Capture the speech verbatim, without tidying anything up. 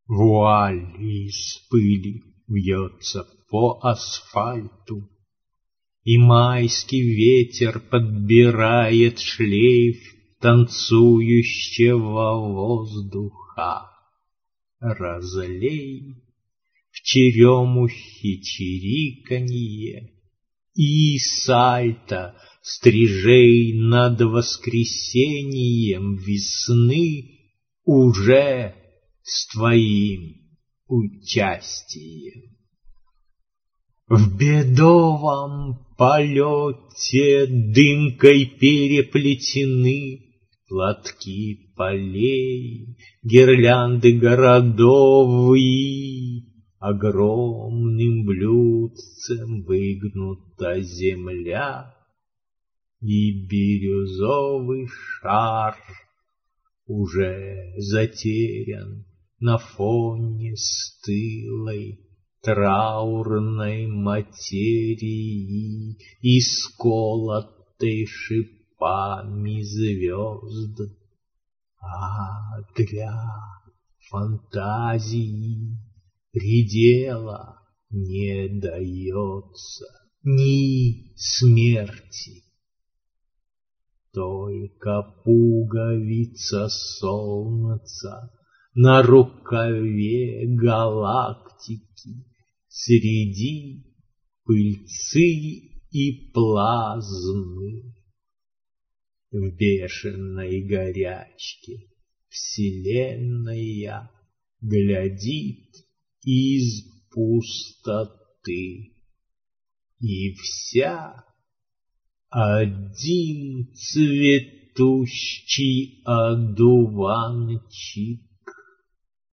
Вуаль из пыли вьется по асфальту, и майский ветер подбирает шлейф танцующего воздуха. Разлей в черемухе чириканье и сальто стрижей над воскресением весны уже с твоим участием. В бедовом полете дымкой переплетены платки полей, гирлянды городов, и огромным блюдцем выгнута земля, и бирюзовый шар уже затерян на фоне стылой траурной материи, исколотой шипами звезд. А для фантазии предела не дается ни смерти. Только пуговица солнца на рукаве галактики среди пыльцы и плазмы. В бешеной горячке вселенная глядит из пустоты, и вся один цветущий одуванчик